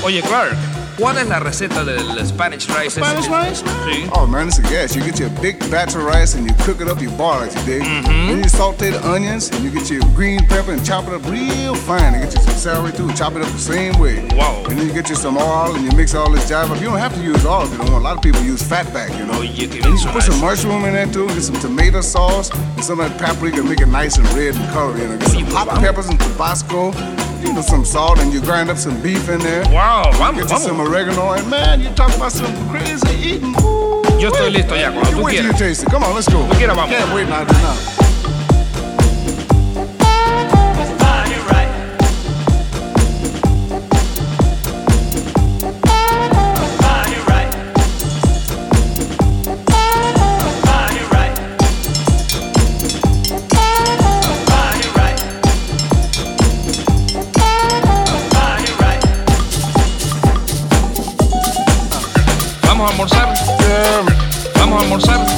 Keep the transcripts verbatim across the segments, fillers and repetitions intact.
Oye, Clark, ¿cuál es la receta del Spanish rice? Spanish rice? Sí. Oh, man, it's a gas. You get your big batch of rice and you cook it up, you boil it, you dig? Mm-hmm. Then you saute the onions and you get your green pepper and chop it up real fine. And get you some celery too, chop it up the same way. Wow. And then you get you some oil and you mix all this jive up. You don't have to use oil if you don't want. A lot of people use fat back, you know. Oye, qué And bien you suena put some eso. mushroom in there too, get some tomato sauce and some of that paprika, make it nice and red and colorful. You know, get some Oye, hot vamos. peppers and Tabasco, you know, some salt, and you grind up some beef in there. Wow, vamos, Get you some vamos. oregano, and man, you talk about some crazy eating. Ooh, Yo estoy listo ya, cuando you tú wait till you quieras. taste it. Come on, let's go. Tú quieras, vamos. Can't wait now. now. Vamos a almorzar. Vamos a almorzar.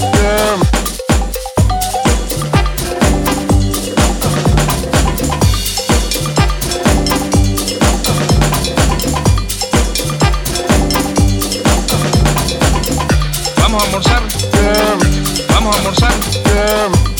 Vamos a almorzar. Vamos a almorzar.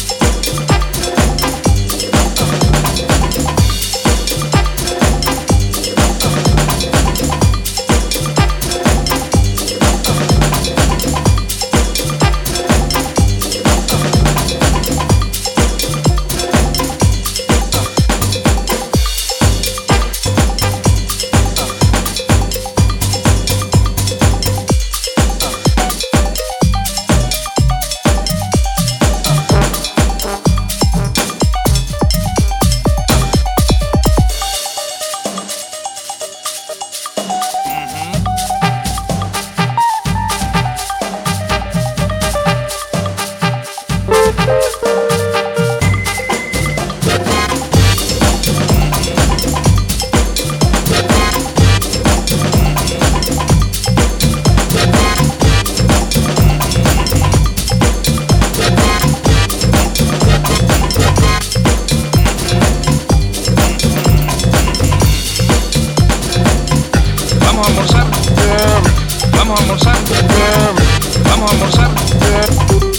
Vamos a almorzar. Vamos a almorzar. Vamos a almorzar.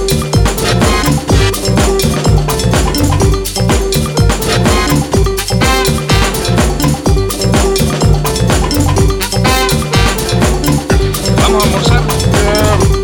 Vamos a almorzar.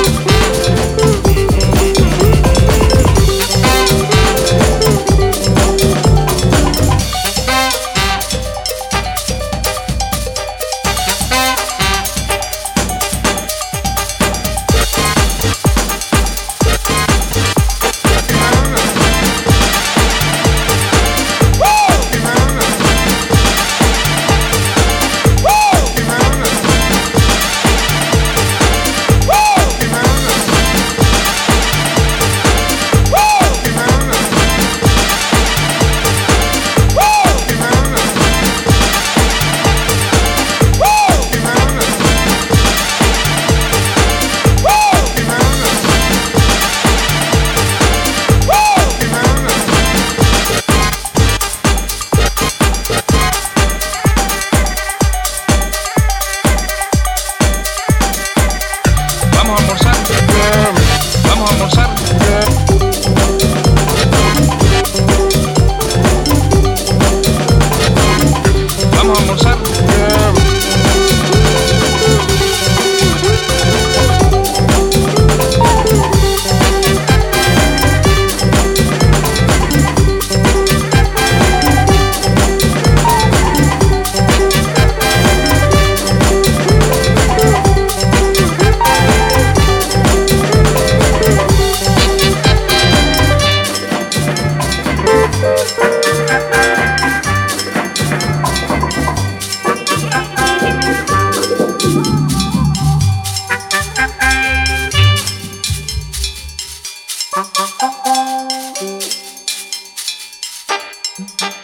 Vamos a almorzar. Vamos a almorzar. Vamos a almorzar. Thank you.